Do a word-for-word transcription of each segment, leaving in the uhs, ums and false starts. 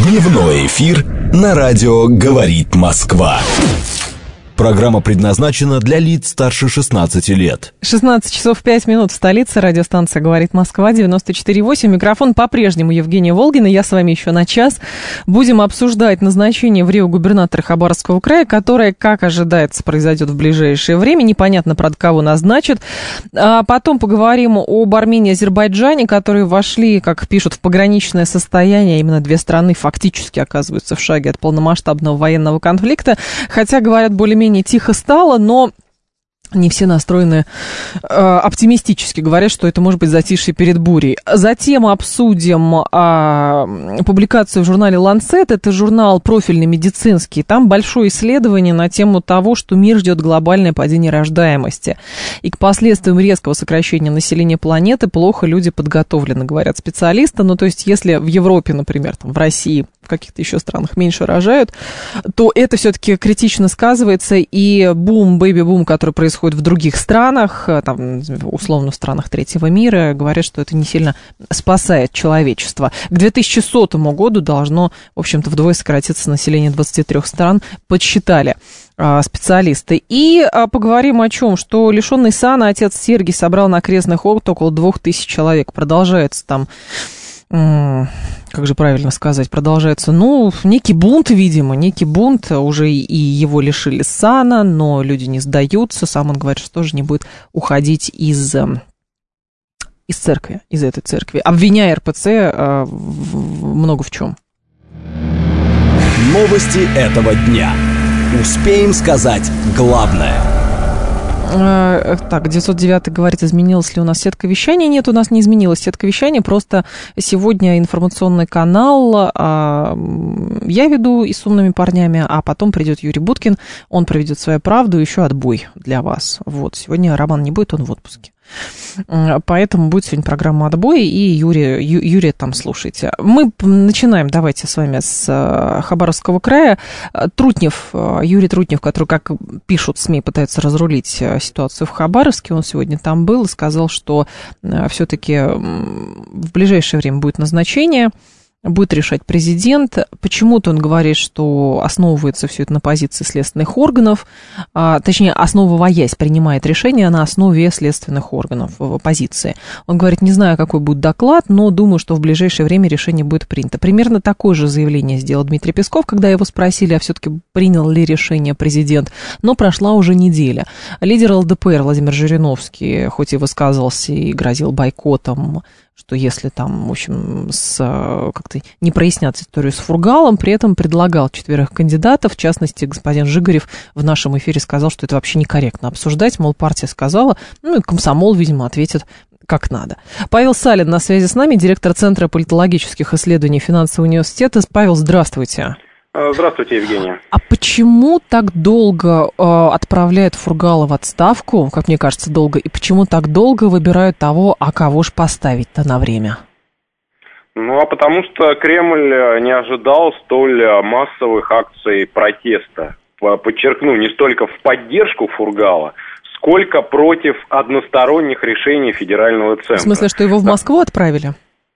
Дневной эфир на радио «Говорит Москва». Программа предназначена для лиц старше шестнадцати лет. шестнадцать часов пять минут в столице. Радиостанция «Говорит Москва», девяносто четыре восемь. Микрофон по-прежнему Евгения Волгина. Я с вами еще на час. Будем обсуждать назначение в Рио губернатора Хабаровского края, которое, как ожидается, произойдет в ближайшее время. Непонятно, правда, кого назначат. А потом поговорим об Армении и Азербайджане, которые вошли, как пишут, в пограничное состояние. Именно две страны фактически оказываются в шаге от полномасштабного военного конфликта. Хотя, говорят, более-менее тихо стало, но не все настроены э, оптимистически, говорят, что это может быть затишье перед бурей. Затем обсудим э, публикацию в журнале «Ланцет». Это журнал профильный, медицинский. Там большое исследование на тему того, что мир ждет глобальное падение рождаемости. И к последствиям резкого сокращения населения планеты плохо люди подготовлены, говорят специалисты. Ну, то есть, если в Европе, например, там, в России, в каких-то еще странах меньше рожают, то это все-таки критично сказывается. И бум, бэйби-бум, который происходит в других странах, там, условно, в странах третьего мира, говорят, что это не сильно спасает человечество. К две тысячи сотому году должно, в общем-то, вдвое сократиться население двадцати трёх стран, подсчитали а, специалисты. И а, поговорим о чем, что лишенный сана отец Сергий собрал на крестных охот около двух тысяч человек. Продолжается там, как же правильно сказать, продолжается, ну, некий бунт, видимо, некий бунт, уже и его лишили сана, но люди не сдаются, сам он говорит, что тоже не будет уходить из, из церкви, из этой церкви, обвиняя эр пэ цэ э, в, много в чем. Новости этого дня. Успеем сказать главное. Так, девятьсот девятый говорит, изменилась ли у нас сетка вещания. Нет, у нас не изменилась сетка вещания, просто сегодня информационный канал а, я веду и с умными парнями, а потом придет Юрий Буткин, он проведет свою правду, еще отбой для вас. Вот, сегодня Роман не будет, он в отпуске. Поэтому будет сегодня программа «Отбой», и Юрия, Ю, Юрия там слушайте. Мы начинаем, давайте с вами, с Хабаровского края. Трутнев, Юрий Трутнев, который, как пишут СМИ, пытается разрулить ситуацию в Хабаровске, он сегодня там был и сказал, что все-таки в ближайшее время будет назначение, будет решать президент. Почему-то он говорит, что основывается все это на позиции следственных органов, а, точнее, основываясь, принимает решение на основе следственных органов позиции. Он говорит, не знаю, какой будет доклад, но думаю, что в ближайшее время решение будет принято. Примерно такое же заявление сделал Дмитрий Песков, когда его спросили, а все-таки принял ли решение президент, но прошла уже неделя. Лидер эл дэ пэ эр Владимир Жириновский, хоть и высказывался и грозил бойкотом, что если там, в общем, с, как-то не прояснят историю с Фургалом, при этом предлагал четверых кандидатов, в частности, господин Жигарев в нашем эфире сказал, что это вообще некорректно обсуждать, мол, партия сказала, ну и комсомол, видимо, ответит как надо. Павел Салин на связи с нами, директор Центра политологических исследований Финансового университета. Павел, здравствуйте. Здравствуйте, Евгения. А почему так долго э, отправляют Фургала в отставку, как мне кажется, долго, и почему так долго выбирают того, а кого ж поставить-то на время? Ну, а потому что Кремль не ожидал столь массовых акций протеста. Подчеркну, не столько в поддержку Фургала, сколько против односторонних решений федерального центра. В смысле, что его в Москву отправили?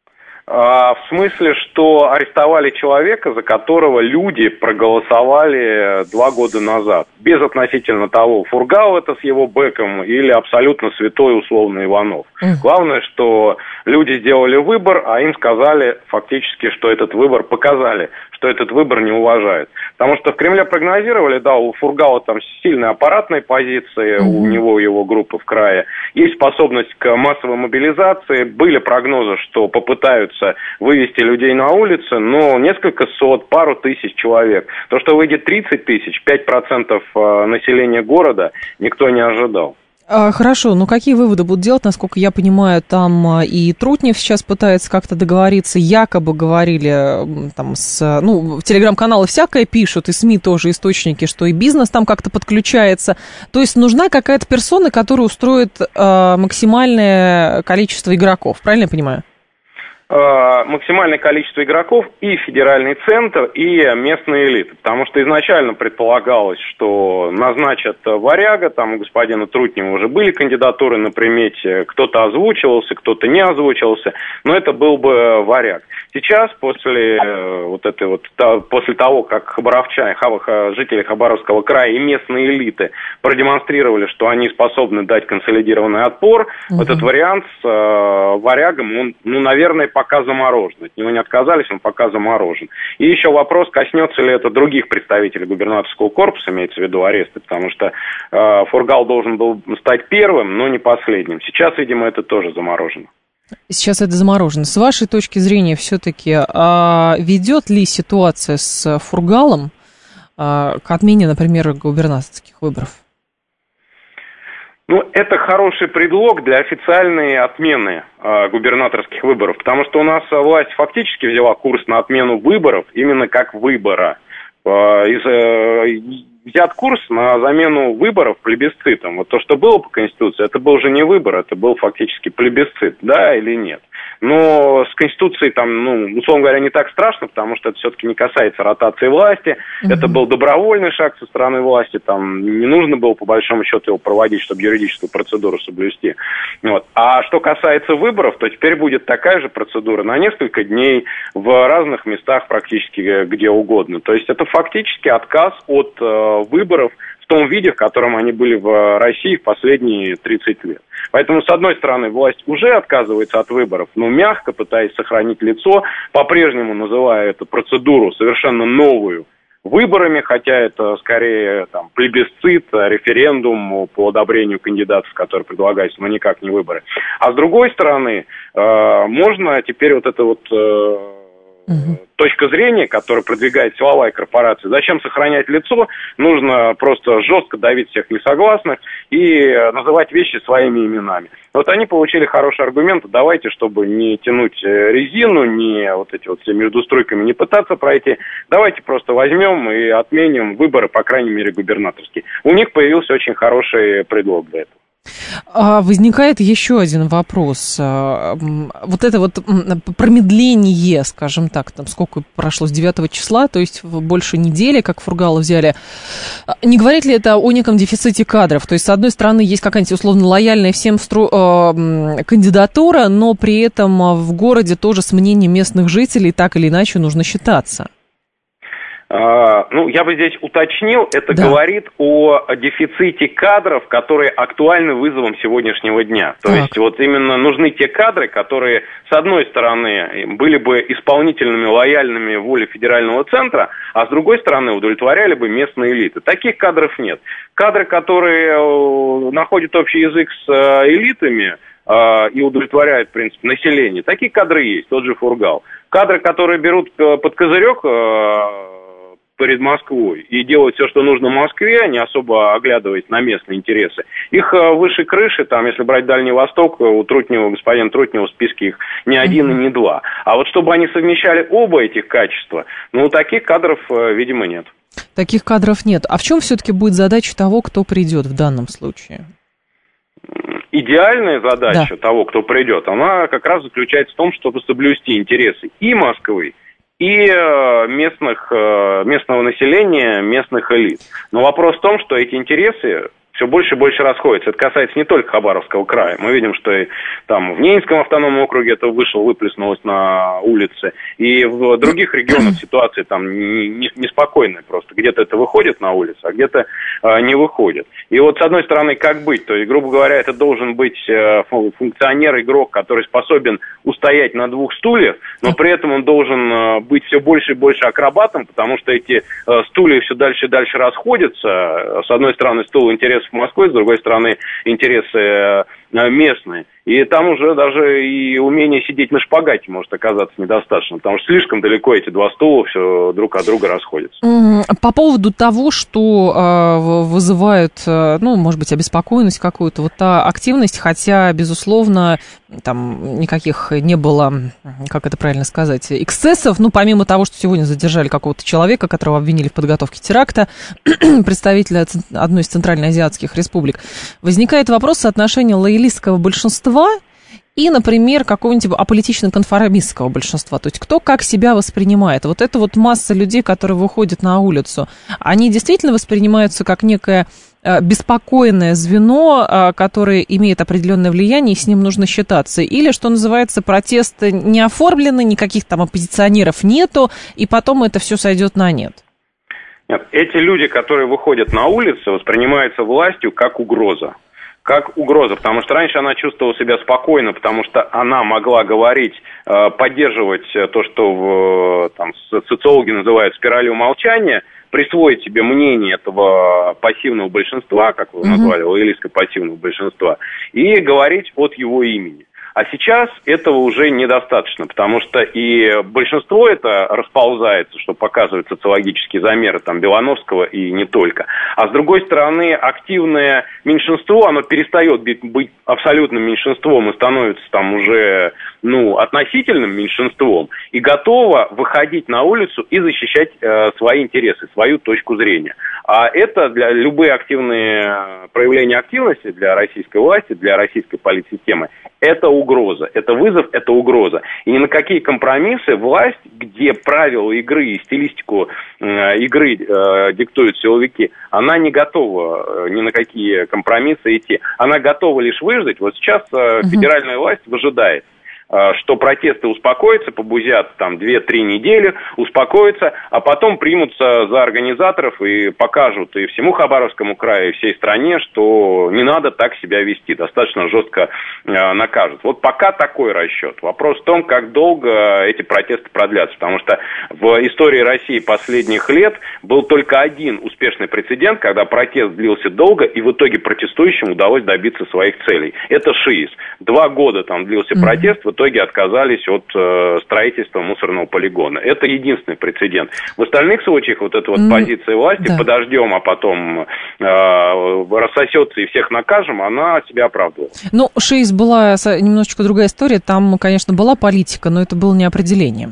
В смысле, что арестовали человека, за которого люди проголосовали два года назад. Без относительно того, Фургал это с его бэком или абсолютно святой условно Иванов. Mm. Главное, что люди сделали выбор, а им сказали фактически, что этот выбор показали, что этот выбор не уважают. Потому что в Кремле прогнозировали, да, у Фургала там сильные аппаратные позиции, mm-hmm. у него его группы в крае, есть способность к массовой мобилизации, были прогнозы, что попытаются вывести людей на улицы, но несколько сот, пару тысяч человек. То, что выйдет тридцать тысяч, пять процентов населения города, никто не ожидал. Хорошо, ну какие выводы будут делать, насколько я понимаю, там и Трутнев сейчас пытается как-то договориться, якобы говорили там с, ну, в телеграм-каналы всякое пишут, и СМИ тоже источники, что и бизнес там как-то подключается, то есть нужна какая-то персона, которая устроит э, максимальное количество игроков, правильно я понимаю? максимальное количество игроков и федеральный центр, и местные элиты. Потому что изначально предполагалось, что назначат Варяга, там у господина Трутнева уже были кандидатуры на примете, кто-то озвучивался, кто-то не озвучивался, но это был бы Варяг. Сейчас, после вот этой вот, после того, как хабаровчане, жители Хабаровского края и местные элиты продемонстрировали, что они способны дать консолидированный отпор, угу. вот этот вариант с э, Варягом, он, ну, наверное, пока заморожен. От него не отказались, он пока заморожен. И еще вопрос, коснется ли это других представителей губернаторского корпуса, имеется в виду аресты, потому что э, Фургал должен был стать первым, но не последним. Сейчас, видимо, это тоже заморожено. Сейчас это заморожено. С вашей точки зрения, все-таки а ведет ли ситуация с Фургалом а, к отмене, например, губернаторских выборов? Ну, это хороший предлог для официальной отмены э, губернаторских выборов, потому что у нас власть фактически взяла курс на отмену выборов именно как выбора. Э, из, э, взят курс на замену выборов плебисцитом. Вот то, что было по Конституции, это был же не выбор, это был фактически плебисцит, да или нет. Но с Конституцией там, ну, условно говоря, не так страшно, потому что это все-таки не касается ротации власти. Mm-hmm. Это был добровольный шаг со стороны власти, там не нужно было, по большому счету, его проводить, чтобы юридическую процедуру соблюсти. Вот. А что касается выборов, то теперь будет такая же процедура на несколько дней в разных местах практически где угодно. То есть это фактически отказ от э, выборов в том виде, в котором они были в России в последние тридцать лет. Поэтому, с одной стороны, власть уже отказывается от выборов, но мягко пытаясь сохранить лицо, по-прежнему называя эту процедуру совершенно новую выборами, хотя это скорее там, плебисцит, референдум по одобрению кандидатов, которые предлагаются, но никак не выборы. А с другой стороны, э, можно теперь вот это вот... Э, Угу. точка зрения, которую продвигает силовая корпорация. Зачем сохранять лицо? Нужно просто жестко давить всех несогласных и называть вещи своими именами. Вот они получили хороший аргумент. Давайте, чтобы не тянуть резину, не вот эти вот все между стройками не пытаться пройти, давайте просто возьмем и отменим выборы, по крайней мере, губернаторские. У них появился очень хороший предлог для этого. Возникает еще один вопрос. Вот это вот промедление, скажем так, там сколько прошло с девятого числа, то есть больше недели, как Фургала взяли. Не говорит ли это о неком дефиците кадров? То есть, с одной стороны, есть какая-нибудь условно лояльная всем стру... кандидатура, но при этом в городе тоже с мнением местных жителей так или иначе нужно считаться. Ну, я бы здесь уточнил, это да. говорит о дефиците кадров, которые актуальны вызовом сегодняшнего дня. То так. есть вот именно нужны те кадры, которые, с одной стороны, были бы исполнительными, лояльными воле федерального центра, а с другой стороны, удовлетворяли бы местные элиты. Таких кадров нет. Кадры, которые находят общий язык с элитами и удовлетворяют, в принципе, население, такие кадры есть, тот же Фургал. Кадры, которые берут под козырек перед Москвой и делают все, что нужно Москве, не особо оглядываясь на местные интересы. Их выше крыши, там, если брать Дальний Восток, у Трутнева, господина Трутнева в списке их не один и не два. А вот чтобы они совмещали оба этих качества, ну, таких кадров, видимо, нет. Таких кадров нет. А в чем все-таки будет задача того, кто придет в данном случае? Идеальная задача да. того, кто придет, она как раз заключается в том, чтобы соблюсти интересы и Москвы, и местных, местного населения, местных элит. Но вопрос в том, что эти интересы все больше и больше расходятся. Это касается не только Хабаровского края. Мы видим, что и там в Ненецком автономном округе это вышло, выплеснулось на улице. И в других регионах ситуация там неспокойная просто. Где-то это выходит на улицу, а где-то э, не выходит. И вот с одной стороны, как быть? То есть, грубо говоря, это должен быть э, функционер, игрок, который способен устоять на двух стульях, но при этом он должен э, быть все больше и больше акробатом, потому что эти э, стулья все дальше и дальше расходятся. С одной стороны, стул интересов Москвы, с другой стороны, интересы местные. И там уже даже и умение сидеть на шпагате может оказаться недостаточно, потому что слишком далеко эти два стула все друг от друга расходятся. По поводу того, что э, вызывает, э, ну, может быть, обеспокоенность какую-то, вот та активность, хотя, безусловно, там никаких не было, как это правильно сказать, эксцессов, ну, помимо того, что сегодня задержали какого-то человека, которого обвинили в подготовке теракта, представителя одной из центральноазиатских республик, возникает вопрос соотношения лоялистского большинства и, например, какого-нибудь аполитично-конформистского большинства. То есть кто как себя воспринимает. Вот эта вот масса людей, которые выходят на улицу, они действительно воспринимаются как некое беспокойное звено, которое имеет определенное влияние, и с ним нужно считаться. Или, что называется, протест не оформлен, никаких там оппозиционеров нету, и потом это все сойдет на нет. Нет, эти люди, которые выходят на улицы, воспринимаются властью как угроза. Как угроза, потому что раньше она чувствовала себя спокойно, потому что она могла говорить, поддерживать то, что в, там, социологи называют спиралью молчания, присвоить себе мнение этого пассивного большинства, как вы назвали, лоялистского пассивного большинства, и говорить от его имени. А сейчас этого уже недостаточно, потому что и большинство это расползается, что показывают социологические замеры там, Белановского и не только. А с другой стороны, активное меньшинство, оно перестает быть абсолютным меньшинством и становится там уже ну, относительным меньшинством и готово выходить на улицу и защищать э, свои интересы, свою точку зрения. А это для любые активные проявления активности для российской власти, для российской политсистемы, это угроза, это вызов, это угроза. И ни на какие компромиссы власть, где правила игры и стилистику э, игры э, диктуют силовики, она не готова э, ни на какие компромиссы идти. Она готова лишь выждать. Вот сейчас э, федеральная власть выжидает, что протесты успокоятся, побузят там две-три недели, успокоятся, а потом примутся за организаторов и покажут и всему Хабаровскому краю, и всей стране, что не надо так себя вести, достаточно жестко э, накажут. Вот пока такой расчет. Вопрос в том, как долго эти протесты продлятся, потому что в истории России последних лет был только один успешный прецедент, когда протест длился долго, и в итоге протестующим удалось добиться своих целей. Это ШИИС. Два года там длился протест, в итоге отказались от э, строительства мусорного полигона. Это единственный прецедент. В остальных случаях вот эта вот mm, позиция власти, да. подождем, а потом э, рассосется и всех накажем, она себя оправдывала. Ну, ШИИС была немножечко другая история. Там, конечно, была политика, но это было не определение.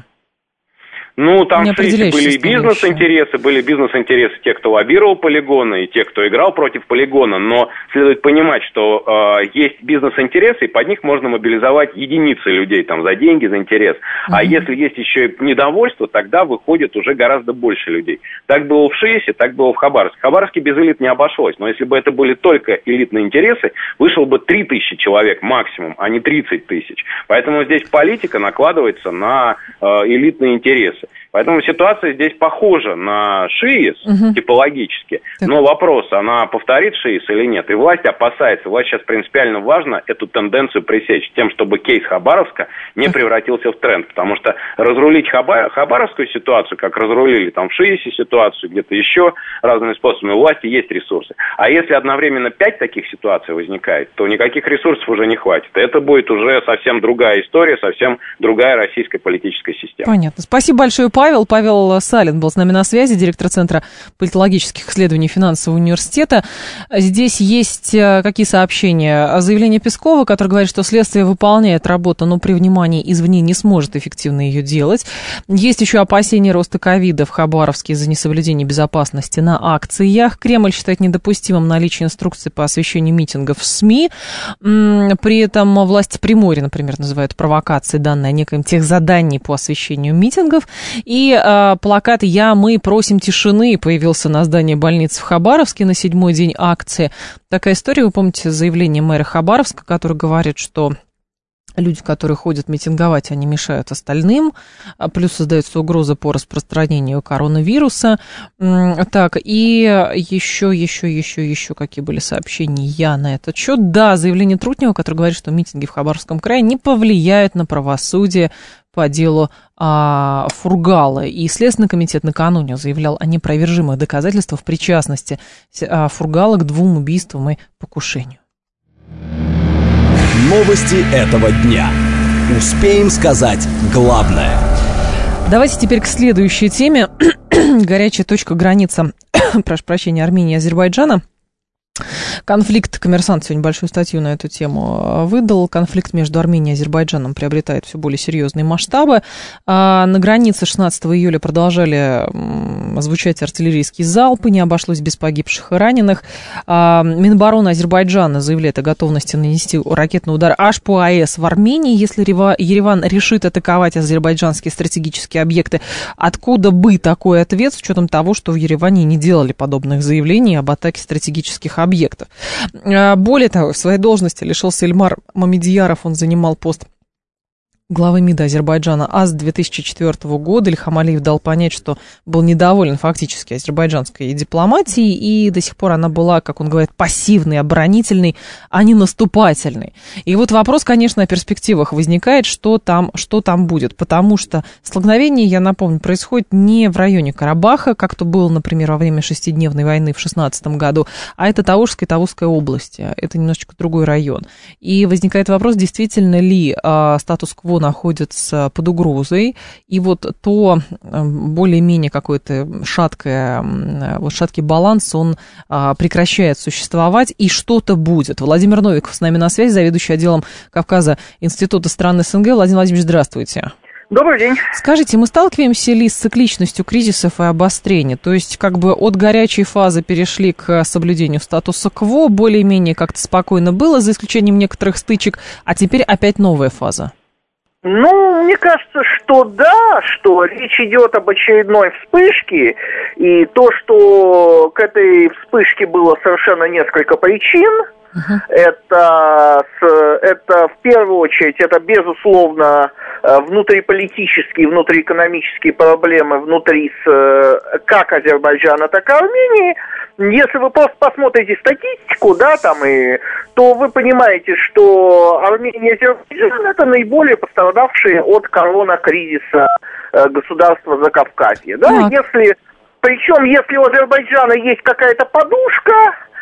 Ну, там в ШИИСе были и бизнес-интересы, были бизнес-интересы тех, кто лоббировал полигоны, и тех, кто играл против полигона, но следует понимать, что э, есть бизнес-интересы, и под них можно мобилизовать единицы людей там, за деньги, за интерес. Mm-hmm. А если есть еще и недовольство, тогда выходит уже гораздо больше людей. Так было в ШИИСе, так было в Хабаровске. В Хабаровске без элит не обошлось, но если бы это были только элитные интересы, вышло бы три тысячи человек максимум, а не тридцать тысяч. Поэтому здесь политика накладывается на э, элитные интересы. Поэтому ситуация здесь похожа на ШИИС, угу. типологически. Так. Но вопрос, она повторит ШИИС или нет. И власть опасается. Власть сейчас принципиально важно эту тенденцию пресечь тем, чтобы кейс Хабаровска не так. превратился в тренд. Потому что разрулить Хаба... Хабаровскую ситуацию, как разрулили там в ШИИСе ситуацию, где-то еще разными способами, у власти есть ресурсы. А если одновременно пять таких ситуаций возникает, то никаких ресурсов уже не хватит. Это будет уже совсем другая история, совсем другая российская политическая система. Понятно. Спасибо большое, Павел. Павел Салин был с нами на связи, директор Центра политологических исследований финансового университета. Здесь есть какие сообщения? Заявление Пескова, который говорит, что следствие выполняет работу, но при внимании извне не сможет эффективно ее делать. Есть еще опасения роста ковида в Хабаровске из-за несоблюдения безопасности на акциях. Кремль считает недопустимым наличие инструкций по освещению митингов в СМИ. При этом власти Приморья, например, называют провокацией, данные о некоем техзадании по освещению митингов. И э, плакат «Я, мы просим тишины» появился на здании больницы в Хабаровске на седьмой день акции. Такая история, вы помните заявление мэра Хабаровска, который говорит, что люди, которые ходят митинговать, они мешают остальным, плюс создается угроза по распространению коронавируса. Так, и еще, еще, еще, еще какие были сообщения на этот счет. Да, заявление Трутнева, который говорит, что митинги в Хабаровском крае не повлияют на правосудие по делу а, Фургала. И Следственный комитет накануне заявлял о непровержимых доказательствах причастности а, Фургала к двум убийствам и покушению. Новости этого дня. Успеем сказать главное. Давайте теперь к следующей теме. Горячая точка, граница, прошу прощения, Армении и Азербайджана. Конфликт, «Коммерсант» сегодня большую статью на эту тему выдал. Конфликт между Арменией и Азербайджаном приобретает все более серьезные масштабы. На границе шестнадцатого июля продолжали звучать артиллерийские залпы, не обошлось без погибших и раненых. Минобороны Азербайджана заявляет о готовности нанести ракетный удар аж по АЭС в Армении, если Ереван решит атаковать азербайджанские стратегические объекты. Откуда бы такой ответ, с учетом того, что в Ереване не делали подобных заявлений об атаке стратегических объектов? Более того, в своей должности лишился Ильмар Мамедьяров, он занимал пост главы МИДа Азербайджана аж с две тысячи четвёртого года. Ильхам Алиев дал понять, что был недоволен фактически азербайджанской дипломатией, и до сих пор она была, как он говорит, пассивной, оборонительной, а не наступательной. И вот вопрос, конечно, о перспективах возникает, что там, что там будет, потому что столкновение, я напомню, происходит не в районе Карабаха, как то было, например, во время шестидневной войны в шестнадцатом году, а это Таушская и Тавузская области, это немножечко другой район. И возникает вопрос, действительно ли э, статус-кво находится под угрозой, и вот то более-менее какой-то шаткое, вот шаткий баланс, он а, прекращает существовать, и что-то будет. Владимир Новиков с нами на связи, заведующий отделом Кавказа Института стран СНГ. Владимир Владимирович, здравствуйте. Добрый день. Скажите, мы сталкиваемся ли с цикличностью кризисов и обострения? То есть как бы от горячей фазы перешли к соблюдению статуса кво, более-менее как-то спокойно было, за исключением некоторых стычек, а теперь опять новая фаза? Ну, мне кажется, что да, что речь идет об очередной вспышке, и то, что к этой вспышке было совершенно несколько причин, uh-huh. это, это в первую очередь, это безусловно внутриполитические, внутриэкономические проблемы внутри как Азербайджана, так и Армении. Если вы просто посмотрите статистику, да, там, и, то вы понимаете, что Армения и Азербайджан — это наиболее пострадавшие от коронакризиса э, государства Закавказья, да, так. если, причем, если у Азербайджана есть какая-то подушка,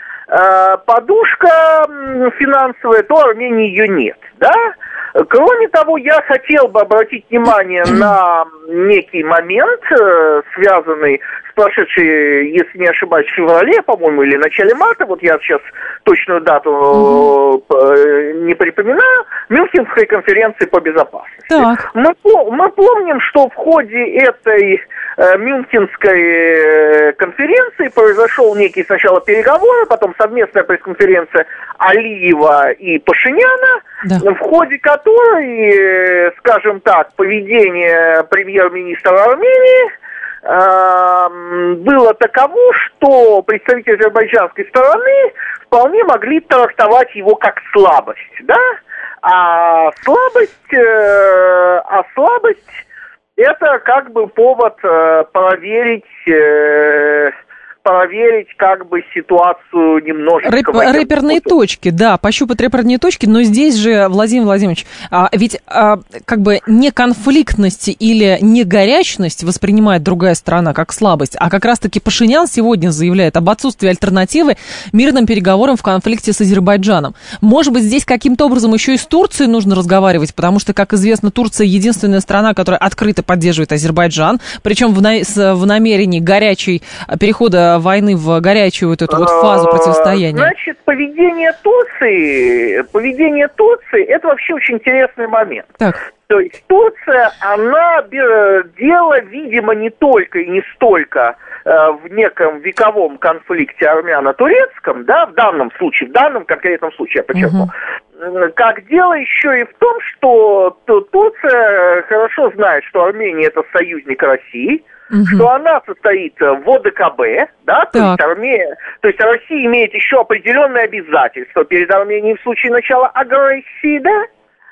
э, подушка финансовая, то у Армении ее нет, да. Кроме того, я хотел бы обратить внимание на некий момент, э, связанный с прошедшей, если не ошибаюсь, в феврале, по-моему, или в начале марта, вот я сейчас точную дату э, не припоминаю, Мюнхенской конференции по безопасности. Мы, мы помним, что в ходе этой э, Мюнхенской конференции произошел некий сначала переговор, потом совместная пресс-конференция Алиева и Пашиняна, да. в ходе которой, скажем так, поведение премьер-министра Армении э, было таково, что представители азербайджанской стороны вполне могли трактовать его как слабость, да? А слабость, э, а слабость это как бы повод э, проверить... Э, проверить как бы ситуацию немножечко... Рэп, рэперные точки, да, пощупать рэперные точки, но здесь же, Владимир Владимирович, а, ведь а, как бы не конфликтность или не горячность воспринимает другая сторона как слабость, а как раз-таки Пашинян сегодня заявляет об отсутствии альтернативы мирным переговорам в конфликте с Азербайджаном. Может быть, здесь каким-то образом еще и с Турцией нужно разговаривать, потому что, как известно, Турция единственная страна, которая открыто поддерживает Азербайджан, причем в, на, в намерении горячей перехода войны в горячую вот эту вот фазу противостояния? Значит, поведение Турции, поведение Турции, это вообще очень интересный момент. Так. То есть Турция, она дело, видимо, не только и не столько э, в неком вековом конфликте армяно-турецком, да, в данном случае, в данном конкретном случае, я подчеркну, угу. как дело еще и в том, что Турция хорошо знает, что Армения это союзник России, угу. что она состоит в ОДКБ, да, то есть, Армения, то есть Россия имеет еще определенные обязательства перед Арменией в случае начала агрессии, да,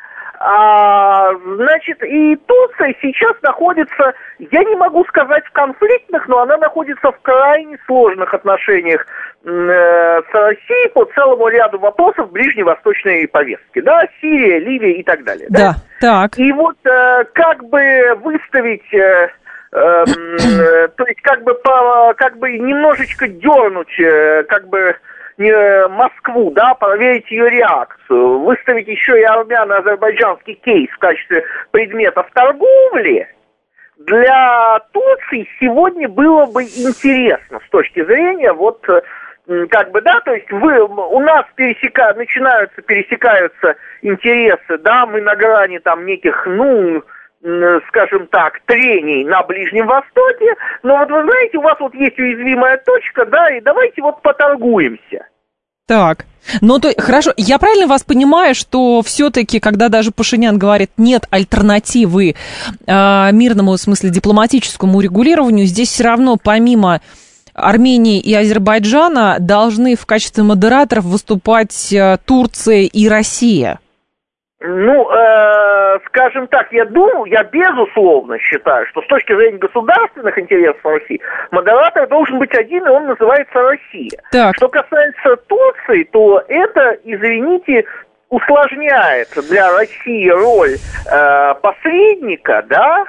а, значит, и Турция сейчас находится, я не могу сказать в конфликтных, но она находится в крайне сложных отношениях э, с Россией по целому ряду вопросов ближневосточной повестки, да, Сирия, Ливия и так далее, да, да? Так. И вот э, как бы выставить... Э, Э, э, то есть как бы по, как бы немножечко дернуть э, как бы э, Москву, да, проверить ее реакцию, выставить еще и армяно-азербайджанский кейс в качестве предметов торговли, для Турции сегодня было бы интересно с точки зрения вот как бы, да, то есть вы, у нас пересека, начинаются, пересекаются интересы, да, мы на грани там неких, ну, скажем так, трений на Ближнем Востоке, но вот вы знаете, у вас вот есть уязвимая точка, да, и давайте вот поторгуемся. Так, ну то хорошо, я правильно вас понимаю, что все-таки, когда даже Пашинян говорит, нет альтернативы э, мирному, в смысле дипломатическому урегулированию, здесь все равно помимо Армении и Азербайджана должны в качестве модераторов выступать э, Турция и Россия? Ну, э, скажем так, я думаю, я безусловно считаю, что с точки зрения государственных интересов России модератор должен быть один, и он называется Россия. Так. Что касается Турции, то это, извините, усложняет для России роль э, посредника, да,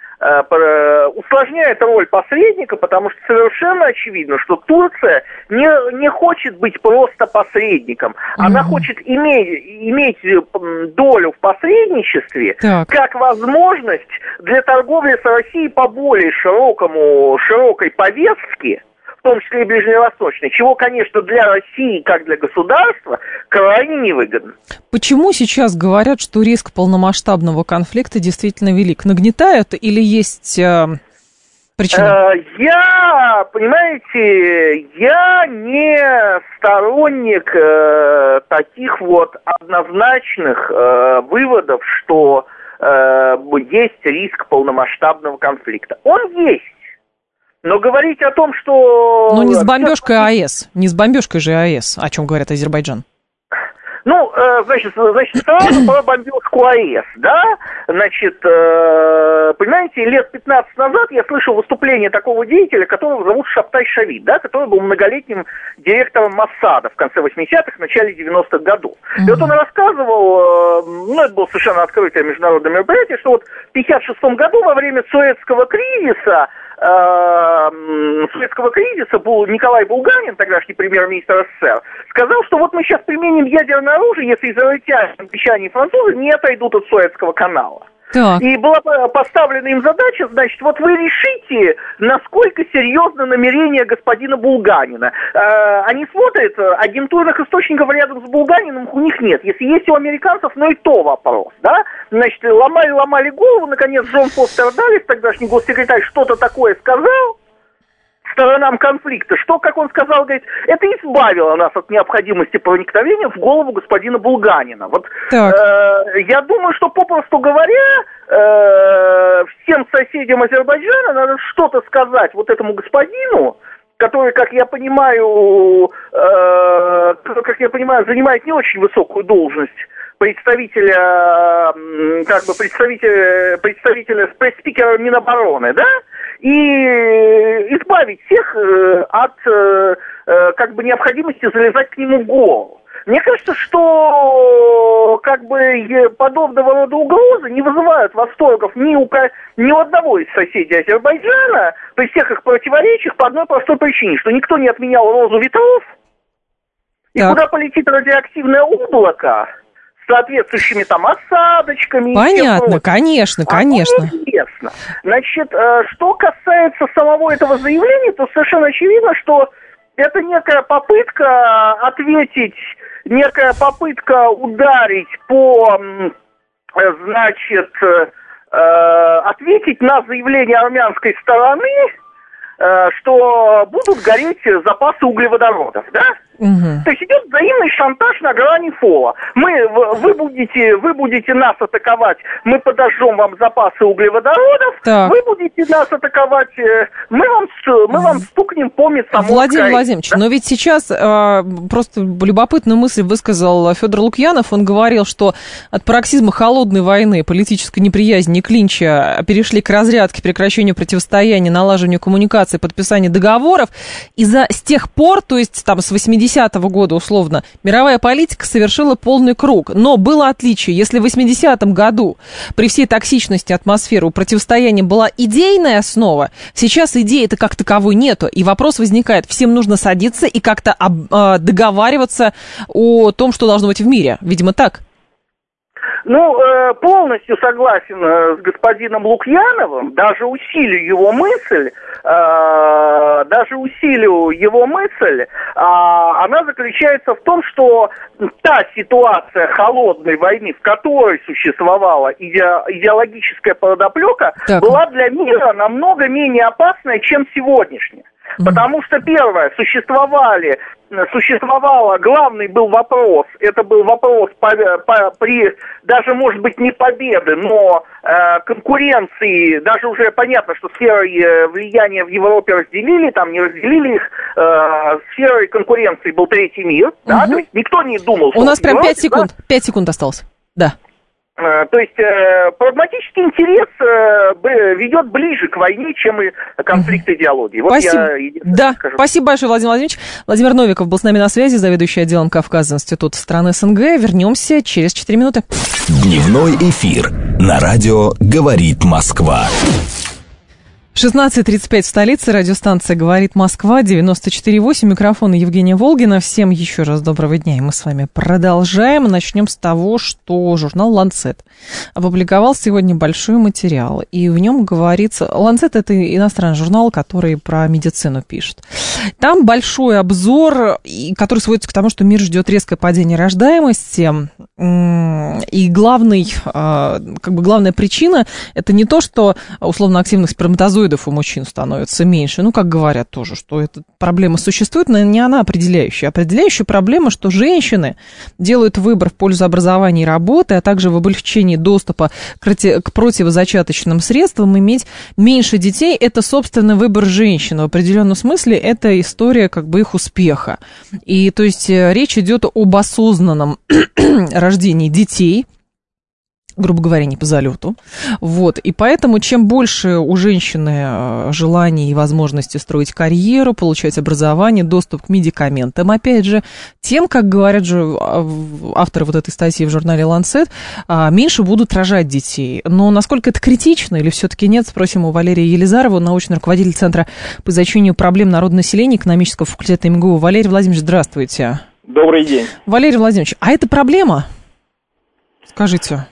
усложняет роль посредника, потому что совершенно очевидно, что Турция не, не хочет быть просто посредником. Mm-hmm. Она хочет иметь, иметь долю в посредничестве так. как возможность для торговли с Россией по более широкому, широкой повестке, в том числе и ближневосточной, чего, конечно, для России, как для государства, крайне невыгодно. Почему сейчас говорят, что риск полномасштабного конфликта действительно велик? Нагнетают или есть э, причины? Э, я, понимаете, я не сторонник э, таких вот однозначных э, выводов, что э, есть риск полномасштабного конфликта. Он есть. Но говорить о том, что... Ну, не с бомбежкой АЭС. Не с бомбежкой же АЭС, о чем говорит Азербайджан. Ну, значит, значит сразу про бомбежку АЭС, да? Значит, понимаете, лет пятнадцать назад я слышал выступление такого деятеля, которого зовут Шабтай Шавид, да, который был многолетним директором Моссада в конце восьмидесятых, в начале девяностых годов. Mm-hmm. И вот он рассказывал, ну, это было совершенно открытое международное мероприятие, что вот в пятьдесят шестом году во время Суэцкого кризиса Суэцкого кризиса был Николай Булганин, тогдашний премьер-министр СССР, сказал, что вот мы сейчас применим ядерное оружие, если израильтяне, англичане и французы не отойдут от Суэцкого канала. Так. И была поставлена им задача, значит, вот вы решите, насколько серьезно намерение господина Булганина. Э, они смотрят, агентурных источников рядом с Булганиным у них нет. Если есть у американцев, ну и то вопрос, да? Значит, ломали-ломали голову, наконец, Джон Фостер Даллес, тогдашний госсекретарь, что-то такое сказал сторонам конфликта, что, как он сказал, говорит, это избавило нас от необходимости проникновения в голову господина Булганина. Вот э, я думаю, что, попросту говоря, э, всем соседям Азербайджана надо что-то сказать вот этому господину, который, как я понимаю, э, как я понимаю, занимает не очень высокую должность представителя, как бы представителя, представителя пресс-спикера Минобороны, да? И избавить всех э, от э, как бы необходимости залезать к нему в голову. Мне кажется, что как бы подобного рода угрозы не вызывают восторгов ни у, ни у одного из соседей Азербайджана при всех их противоречиях по одной простой причине, что никто не отменял розу ветров, и так. Куда полетит радиоактивное облако с соответствующими там осадочками. Понятно, конечно, конечно. Интересно. Значит, что касается самого этого заявления, то совершенно очевидно, что это некая попытка ответить, некая попытка ударить по, значит, ответить на заявление армянской стороны, что будут гореть запасы углеводородов, да? Угу. То есть идет взаимный шантаж на грани фола. Мы, вы, будете, вы будете нас атаковать, мы подожжем вам запасы углеводородов, так. Вы будете нас атаковать, мы вам, мы вам стукнем по Медсамолской. Владимир Владимирович, да? Но ведь сейчас э, просто любопытную мысль высказал Федор Лукьянов. Он говорил, что от пароксизма холодной войны, политической неприязни и клинча перешли к разрядке, прекращению противостояния, налаживанию коммуникации, подписанию договоров. И за, с тех пор, то есть там с восьмидесятых года, условно, мировая политика совершила полный круг. Но было отличие. Если в восьмидесятом году при всей токсичности атмосферы у противостояния была идейная основа, сейчас идеи-то как таковой нету. И вопрос возникает, всем нужно садиться и как-то об, договариваться о том, что должно быть в мире. Видимо, так. Ну, полностью согласен с господином Лукьяновым, даже усилию его мысль. даже усилю его мысль, она заключается в том, что та ситуация холодной войны, в которой существовала иде- идеологическая подоплека, так. была для мира намного менее опасная, чем сегодняшняя. Потому что, первое, существовали, существовало, главный был вопрос, это был вопрос по, по, при, даже, может быть, не победы, но э, конкуренции, даже уже понятно, что сферы влияния в Европе разделили, там не разделили их, э, сферой конкуренции был третий мир, угу. да, то есть никто не думал, что... У нас прям пять секунд, да? пять секунд осталось, да. То есть э, прагматический интерес э, ведет ближе к войне, чем и конфликт идеологии. Вот спасибо. Я да, скажу. Спасибо большое, Владимир Владимирович. Владимир Новиков был с нами на связи, заведующий отделом Кавказа Института стран СНГ. Вернемся через четыре минуты. Дневной эфир на радио «Говорит Москва». шестнадцать тридцать пять в столице, радиостанция «Говорит Москва», девяносто четыре восемь, микрофон Евгения Волгина. Всем еще раз доброго дня, и мы с вами продолжаем. Начнем с того, что журнал «Ланцет» опубликовал сегодня большой материал, и в нем говорится... «Ланцет» — это иностранный журнал, который про медицину пишет. Там большой обзор, который сводится к тому, что мир ждет резкое падение рождаемости, и главный, как бы главная причина — это не то, что условно-активных сперматозоидов у мужчин становится меньше. Ну, как говорят тоже, что эта проблема существует, но не она определяющая. Определяющая проблема, что женщины делают выбор в пользу образования и работы, а также в облегчении доступа к противозачаточным средствам. Иметь меньше детей – это, собственно, выбор женщин. В определенном смысле это история как бы их успеха. И то есть речь идет об осознанном рождении детей, грубо говоря, не по залету. Вот. И поэтому, чем больше у женщины желаний и возможности строить карьеру, получать образование, доступ к медикаментам, опять же, тем, как говорят же авторы вот этой статьи в журнале «Ланцет», меньше будут рожать детей. Но насколько это критично или все-таки нет, спросим у Валерия Елизарова, научный руководитель Центра по изучению проблем народонаселения экономического факультета МГУ. Валерий Владимирович, здравствуйте. Добрый день. Валерий Владимирович, а это проблема? Скажите.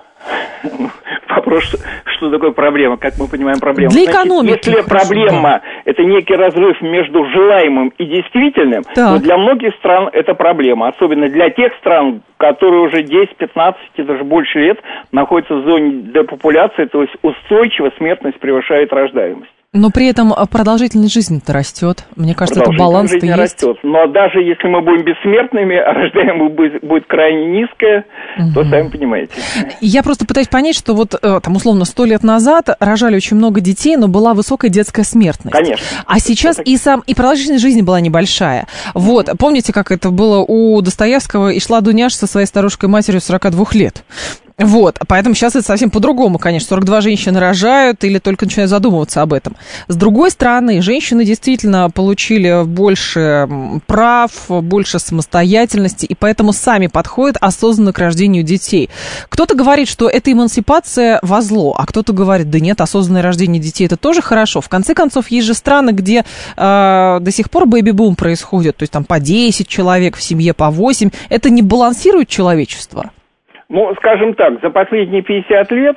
Вопрос, что такое проблема, как мы понимаем проблему. Для экономики. Значит, если проблема – это некий разрыв между желаемым и действительным, так. то для многих стран это проблема. Особенно для тех стран, которые уже десять, пятнадцать и даже больше лет находятся в зоне депопуляции, то есть устойчиво смертность превышает рождаемость. Но при этом продолжительность жизни-то растет. Мне кажется, это баланс-то есть. Растет. Но даже если мы будем бессмертными, а рождаемость будет, будет крайне низкая, угу. то сами понимаете. Я просто пытаюсь понять, что вот там условно сто лет назад рожали очень много детей, но была высокая детская смертность. Конечно. А сейчас это... и сам и продолжительность жизни была небольшая. Вот, помните, как это было у Достоевского, и шла Дуняш со своей старушкой матерью сорок два лет. Вот, поэтому сейчас это совсем по-другому, конечно. сорок два женщины рожают или только начинают задумываться об этом. С другой стороны, женщины действительно получили больше прав, больше самостоятельности, и поэтому сами подходят осознанно к рождению детей. Кто-то говорит, что это эмансипация во зло, а кто-то говорит, да нет, осознанное рождение детей – это тоже хорошо. В конце концов, есть же страны, где э, до сих пор бэйби-бум происходит, то есть там по десять человек в семье, по восемь. Это не балансирует человечество? Ну, скажем так, за последние пятьдесят лет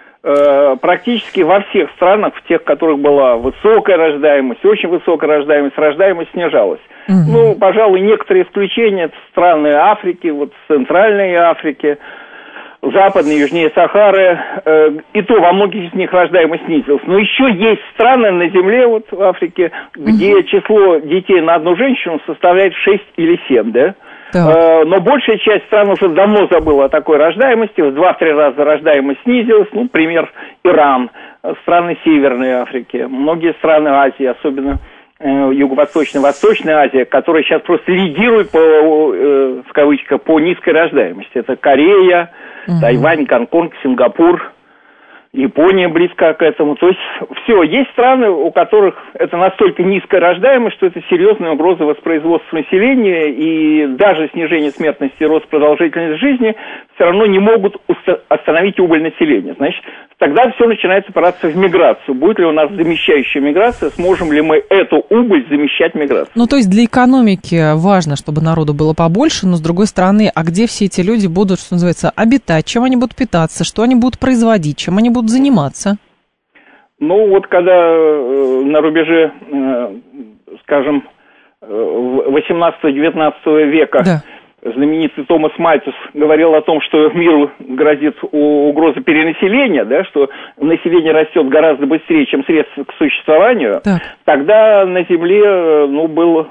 э, практически во всех странах, в тех, в которых была высокая рождаемость, очень высокая рождаемость, рождаемость снижалась. Угу. Ну, пожалуй, некоторые исключения, это страны Африки, вот Центральной Африки, Западной, Южнее Сахары, э, и то во многих из них рождаемость снизилась. Но еще есть страны на Земле, вот в Африке, где угу. число детей на одну женщину составляет шесть или семь, да? Э, но большая часть стран уже давно забыла о такой рождаемости, в два-три раза рождаемость снизилась, ну, пример Иран, страны Северной Африки, многие страны Азии, особенно э, Юго-Восточная, Восточная Азия, которая сейчас просто лидирует, по, э, в кавычках, по низкой рождаемости. Это Корея, угу. Тайвань, Гонконг, Сингапур, Япония близка к этому. То есть все, есть страны, у которых это настолько низкая рождаемость, что это серьезная угроза воспроизводства населения, и даже снижение смертности и рост продолжительности жизни все равно не могут остановить убыль населения. Значит, тогда все начинается опираться в миграцию. Будет ли у нас замещающая миграция, сможем ли мы эту убыль замещать миграцией? Ну, то есть для экономики важно, чтобы народу было побольше, но с другой стороны, а где все эти люди будут, что называется, обитать, чем они будут питаться, что они будут производить, чем они будут заниматься? Ну, вот когда э, на рубеже э, скажем, восемнадцатого-девятнадцатого века, да. Знаменитый Томас Мальтус говорил о том, что миру грозит угроза перенаселения, да, что население растет гораздо быстрее, чем средства к существованию, так. Тогда на Земле, ну, было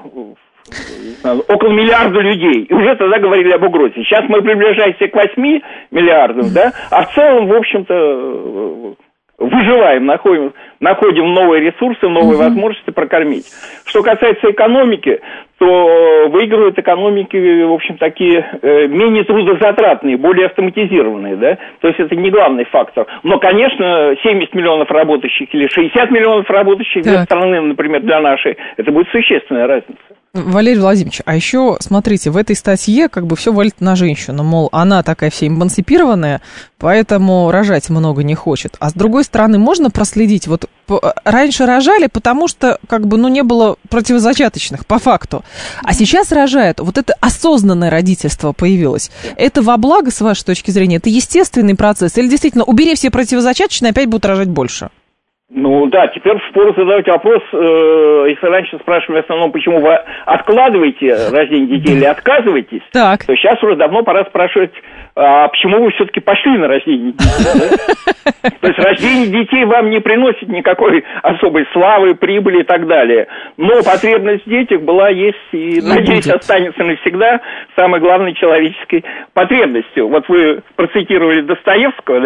около миллиарда людей, и уже тогда говорили об угрозе. Сейчас мы приближаемся к восьми миллиардам, да, а в целом, в общем-то, выживаем, находим, находим новые ресурсы, новые uh-huh. возможности прокормить. Что касается экономики, то выигрывают экономики, в общем, такие э, менее трудозатратные, более автоматизированные, да, то есть это не главный фактор. Но, конечно, семьдесят миллионов работающих или шестьдесят миллионов работающих так. для страны, например, для нашей, это будет существенная разница. Валерий Владимирович, а еще, смотрите, в этой статье как бы все валит на женщину, мол, она такая вся эмансипированная, поэтому рожать много не хочет. А с другой стороны, можно проследить, вот раньше рожали, потому что как бы, ну, не было противозачаточных, по факту. А сейчас рожают, вот это осознанное родительство появилось. Это во благо, с вашей точки зрения, это естественный процесс? Или действительно, убери все противозачаточные, опять будут рожать больше? Ну да, теперь впору задавать вопрос, э, если раньше спрашивали в основном, почему вы откладываете рождение детей или отказываетесь, так. то сейчас уже давно пора спрашивать, а почему вы все-таки пошли на рождение детей? То есть рождение детей вам не приносит никакой особой славы, прибыли и так далее. Но потребность в детях была, есть и, надеюсь, останется навсегда самой главной человеческой потребностью. Вот вы процитировали Достоевского,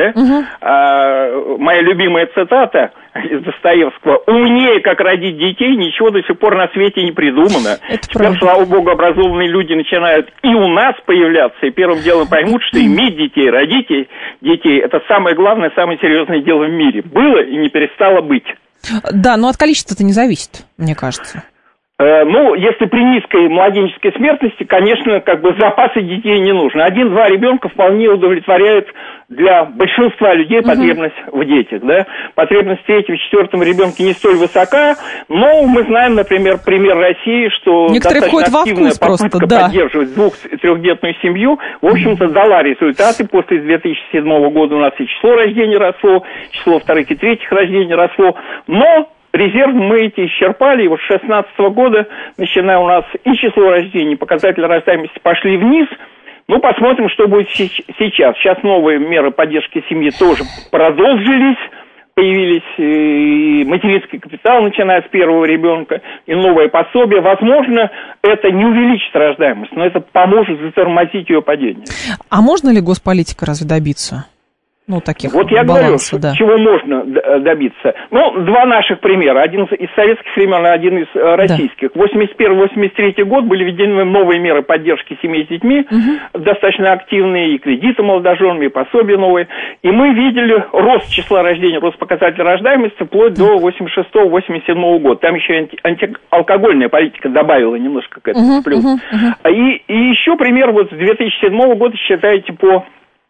да? Моя любимая цитата из Достоевского: «Умнее, как родить детей, ничего до сих пор на свете не придумано». Теперь, слава богу, образованные люди начинают и у нас появляться, и первым делом поймут, что иметь детей, родить детей – это самое главное, самое серьезное дело в мире. Было и не перестало быть. Да, но от количества-то не зависит, мне кажется. Ну, если при низкой младенческой смертности, конечно, как бы запасы детей не нужно. Один-два ребенка вполне удовлетворяют для большинства людей потребность uh-huh. в детях, да. Потребность в третьем, четвертом ребенке не столь высока, но мы знаем, например, пример России, что некоторые достаточно активная попытка просто, да. поддерживать двух-трехдетную семью, в общем-то, дала результаты. После две тысячи седьмого года у нас и число рождений росло, число вторых и третьих рождений росло, но резерв мы эти исчерпали, и вот с две тысячи шестнадцатого года, начиная у нас и число рождений, показатели рождаемости пошли вниз. Ну, посмотрим, что будет сейчас. Сейчас новые меры поддержки семьи тоже продолжились. Появились и материнский капитал, начиная с первого ребенка, и новое пособие. Возможно, это не увеличит рождаемость, но это поможет затормозить ее падение. А можно ли госполитика разве добиться? Ну, таких вот я баланса, говорю, да. чего можно добиться. Ну, два наших примера. Один из советских времен, а один из российских. Да. восемьдесят первый - восемьдесят третий год были введены новые меры поддержки семей с детьми, угу. достаточно активные, и кредиты молодоженам, и пособия новые. И мы видели рост числа рождений, рост показателя рождаемости вплоть до восемьдесят шестого - восемьдесят седьмого года. Там еще анти- антиалкогольная политика добавила немножко к этому угу, плюс. Угу, угу. И, и еще пример вот с две тысячи седьмого года, считайте, по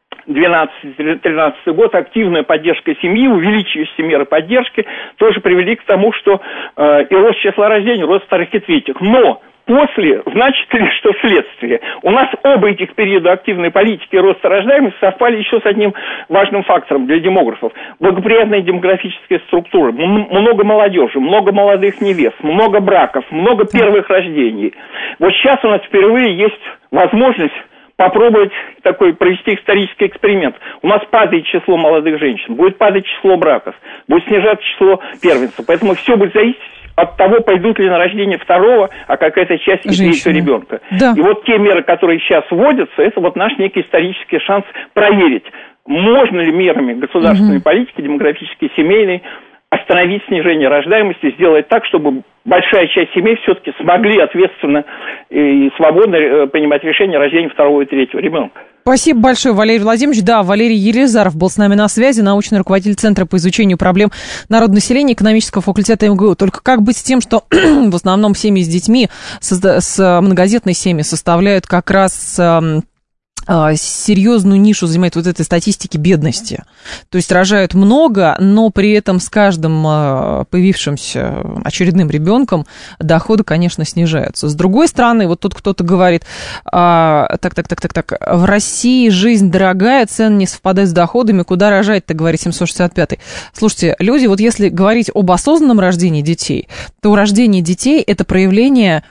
двенадцатый-тринадцатый год активная поддержка семьи, увеличивающиеся меры поддержки тоже привели к тому, что э, и рост числа рождений, рост вторых и третьих. Но после, значит ли, что следствие? У нас оба этих периода активной политики и роста рождаемости совпали еще с одним важным фактором для демографов. Благоприятная демографическая структура, м- много молодежи, много молодых невест, много браков, много первых рождений. Вот сейчас у нас впервые есть возможность попробовать такой, провести исторический эксперимент. У нас падает число молодых женщин, будет падать число браков, будет снижаться число первенцев. Поэтому все будет зависеть от того, пойдут ли на рождение второго, а какая-то часть из третьего ребенка. Да. И вот те меры, которые сейчас вводятся, это вот наш некий исторический шанс проверить, можно ли мерами государственной угу. политики, демографической, семейной, остановить снижение рождаемости, сделать так, чтобы большая часть семей все-таки смогли ответственно и свободно принимать решение о рождении второго и третьего ребенка. Спасибо большое, Валерий Владимирович. Да, Валерий Елизаров был с нами на связи, научный руководитель Центра по изучению проблем народонаселения экономического факультета эм гэ у. Только как быть с тем, что в основном семьи с детьми, с многодетные семьи составляют как раз серьезную нишу занимает вот этой статистики бедности. То есть рожают много, но при этом с каждым появившимся очередным ребенком доходы, конечно, снижаются. С другой стороны, вот тут кто-то говорит, а, так, так, так, так, так, в России жизнь дорогая, цены не совпадают с доходами, куда рожать-то, говорит семьсот шестьдесят пятый. Слушайте, люди, вот если говорить об осознанном рождении детей, то рождение детей – это проявление...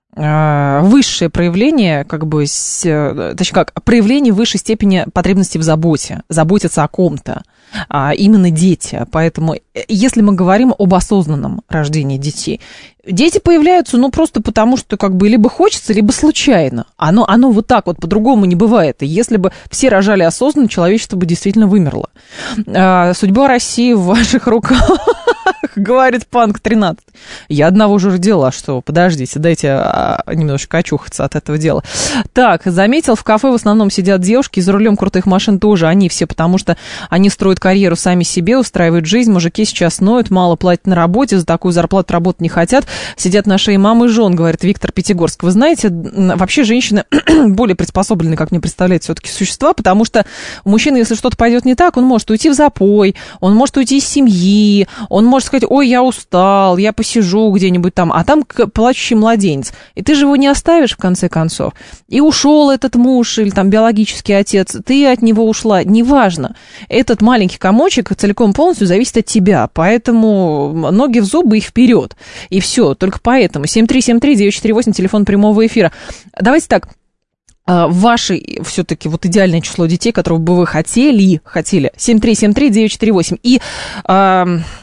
высшее проявление, как бы, точнее как, проявление высшей степени потребности в заботе, заботиться о ком-то, а именно дети. Поэтому, если мы говорим об осознанном рождении детей, дети появляются, ну, просто потому, что, как бы, либо хочется, либо случайно. Оно, оно вот так вот, по-другому не бывает. И если бы все рожали осознанно, человечество бы действительно вымерло. А, судьба России в ваших руках, говорит Панк тринадцать. Я одного уже родила, что, подождите, дайте а, немножечко очухаться от этого дела. Так, заметил, в кафе в основном сидят девушки, за рулем крутых машин тоже они все, потому что они строят карьеру сами себе, устраивают жизнь, мужики сейчас ноют, мало платят на работе, за такую зарплату работать не хотят, сидят на шее мамы и жен, говорит Виктор Пятигорск. Вы знаете, вообще женщины более приспособлены, как мне представляется, все-таки существа, потому что у мужчины, если что-то пойдет не так, он может уйти в запой, он может уйти из семьи, он может сказать, ой, я устал, я посижу где-нибудь там, а там плачущий младенец. И ты же его не оставишь, в конце концов. И ушел этот муж или там биологический отец, ты от него ушла, неважно. Этот маленький комочек целиком полностью зависит от тебя, поэтому ноги в зубы и вперед. И все, только поэтому. семь три семь три девять четыре восемь, телефон прямого эфира. Давайте так. Ваше все-таки вот идеальное число детей, которого бы вы хотели, хотели, семь три семь три девять четыре восемь. И э,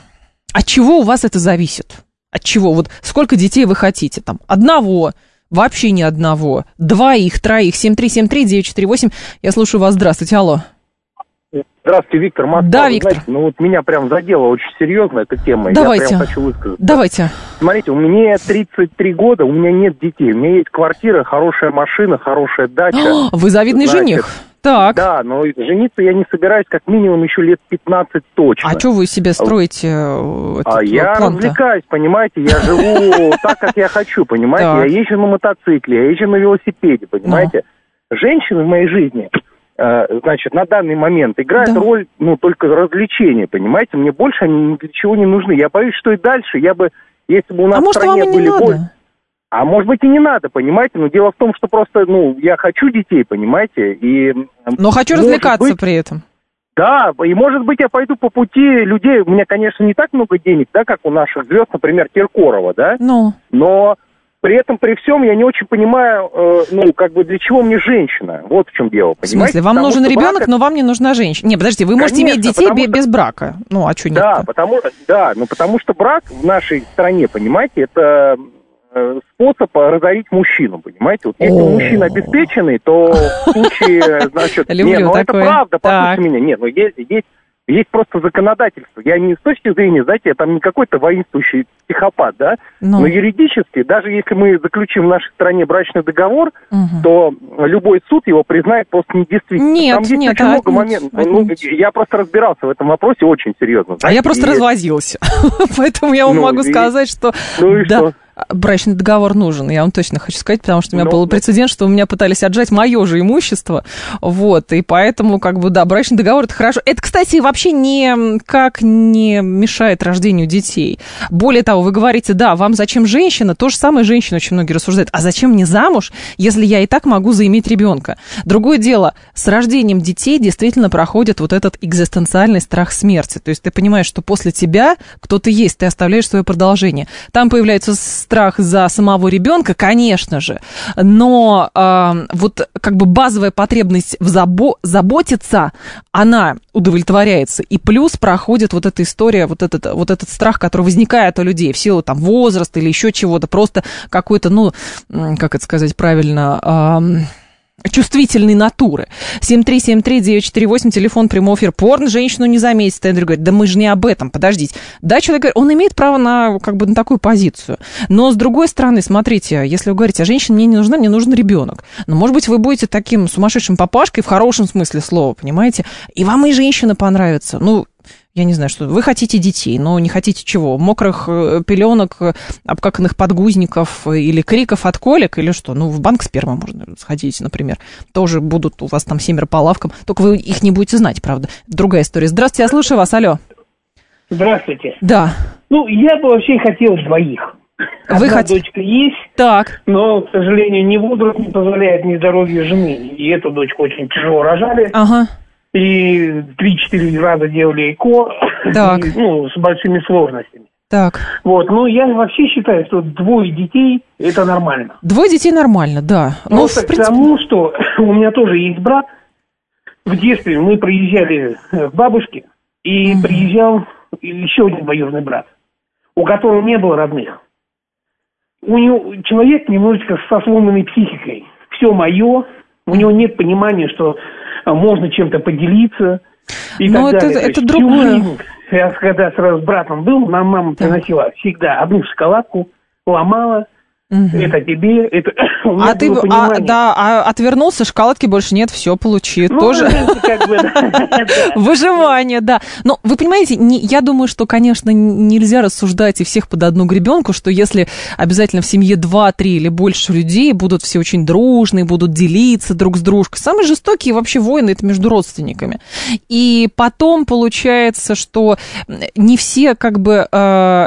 от чего у вас это зависит? От чего? Вот сколько детей вы хотите? Там одного, вообще ни одного, двоих, троих, семь три семь три девять четыре восемь. Я слушаю вас. Здравствуйте, алло. Здравствуйте, Виктор Москва. Да, Виктор. Знаете, ну вот меня прям задела очень серьезно эта тема. Давайте. Я прям хочу высказаться. Давайте. Смотрите, у меня тридцать три года, у меня нет детей. У меня есть квартира, хорошая машина, хорошая дача. Вы завидный знаете, жених. Так. Да, но жениться я не собираюсь как минимум еще лет пятнадцать точно. А что вы себе строите? Этот а я план-то? развлекаюсь, понимаете, я живу так, как я хочу, понимаете. Так. Я езжу на мотоцикле, я езжу на велосипеде, понимаете. Женщины в моей жизни... значит, на данный момент играет да. роль, ну, только развлечения, понимаете? Мне больше они ни для чего не нужны. Я боюсь, что и дальше я бы, если бы у нас а в может, стране вам и не были надо? более... А может быть и не надо, понимаете? Но дело в том, что просто, ну, я хочу детей, понимаете? И... Но хочу развлекаться быть... при этом. Да, и может быть я пойду по пути людей, у меня, конечно, не так много денег, да, как у наших звезд, например, Киркорова, да? Ну. Но... При этом, при всем, я не очень понимаю, э, ну, как бы, для чего мне женщина. Вот в чем дело, понимаете? В смысле, вам потому нужен ребенок, брак... но вам не нужна женщина. Не, подождите, вы можете Конечно, иметь детей без, что... без брака. Ну, а что нет? Да, потому, да, ну, потому что брак в нашей стране, понимаете, это э, способ разорить мужчину, понимаете? Вот если О-о-о. мужчина обеспеченный, то в случае, значит... Люблю не, ну, такое. это правда, Так. послушайте меня. Нет, ну, есть... есть Есть просто законодательство. Я не с точки зрения, знаете, я там не какой-то воинствующий психопат, да, ну. но юридически, даже если мы заключим в нашей стране брачный договор, угу. то любой суд его признает просто недействительным. Нет, там есть нет, очень много отнюдь, моментов. отнюдь. Ну, я просто разбирался в этом вопросе очень серьезно. А я просто и... развозилась. Поэтому я вам ну, могу и... сказать, что... Ну и да. что? Брачный договор нужен, я вам точно хочу сказать, потому что у меня ну, был ну. прецедент, что у меня пытались отжать мое же имущество, вот, и поэтому, как бы, да, брачный договор – это хорошо. Это, кстати, вообще никак не мешает рождению детей. Более того, вы говорите, да, вам зачем женщина? То же самое женщины очень многие рассуждают. А зачем мне замуж, если я и так могу заиметь ребенка? Другое дело, с рождением детей действительно проходит вот этот экзистенциальный страх смерти. То есть ты понимаешь, что после тебя кто-то есть, ты оставляешь свое продолжение. Там появляется страх за самого ребенка, конечно же, но э, вот как бы базовая потребность в забо- заботиться, она удовлетворяется, и плюс проходит вот эта история, вот этот, вот этот страх, который возникает у людей в силу там возраста или еще чего-то, просто какой-то, ну, как это сказать правильно... Э, чувствительной натуры. семь три семь три девять четыре восемь, телефон прямой эфир. Порно женщину не заметит. Эндрю говорит, да мы же не об этом, подождите. Да, человек говорит, он имеет право на, как бы, на такую позицию. Но, с другой стороны, смотрите, если вы говорите, а женщина мне не нужна, мне нужен ребенок. Но, может быть, вы будете таким сумасшедшим папашкой в хорошем смысле слова, понимаете? И вам и женщина понравится. Ну, Я не знаю, что вы хотите детей, но не хотите чего? Мокрых пеленок, обкаканных подгузников или криков от колик, или что? Ну, в банк спермы можно сходить, например. Тоже будут у вас там семеро по лавкам, только вы их не будете знать, правда. Другая история. Здравствуйте, я слушаю вас, алло. Здравствуйте. Да. Ну, я бы вообще хотел двоих. Вы Одна хотите... дочка есть, так. но, к сожалению, ни возраст не позволяет, ни здоровье жены. И эту дочку очень тяжело рожали. Ага. И три-четыре раза делали ЭКО, так. И, ну, с большими сложностями. Так. Вот, ну, я вообще считаю, что двое детей – это нормально. Двое детей нормально, да. Но в принципе... Потому что у меня тоже есть брат. В детстве мы приезжали к бабушке, и угу. приезжал еще один двоюродный брат, у которого не было родных. У него человек немножечко со сломанной психикой. Все мое, у него нет понимания, что можно чем-то поделиться и но так это, далее. это другое. Я когда сразу с братом был, нам мама да. приносила всегда одну шоколадку, ломала. Угу. Это тебе, это... А ты, а, да, а отвернулся, шоколадки больше нет, все, получи. Ну, тоже как бы, да. Выживание, да. Но вы понимаете, не, я думаю, что, конечно, нельзя рассуждать и всех под одну гребенку, что если обязательно в семье два, три или больше людей будут все очень дружные, будут делиться друг с дружкой. Самые жестокие вообще войны это между родственниками. И потом получается, что не все как бы э,